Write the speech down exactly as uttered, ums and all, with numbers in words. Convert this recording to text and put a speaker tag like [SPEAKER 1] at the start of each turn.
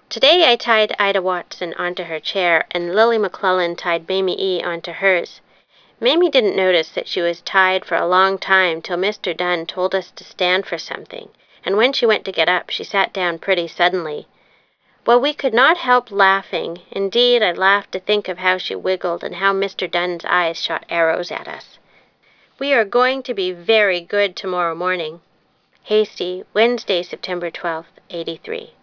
[SPEAKER 1] Today I tied Ida Watson onto her chair, and Lily McClellan tied Mamie E. onto hers. Mamie didn't notice that she was tied for a long time till Mister Dunn told us to stand for something, and when she went to get up, she sat down pretty suddenly. Well, we could not help laughing. Indeed, I laughed to think of how she wiggled and how Mister Dunn's eyes shot arrows at us. We are going to be very good tomorrow morning. Hasty, Wednesday, September twelfth, eighty-three.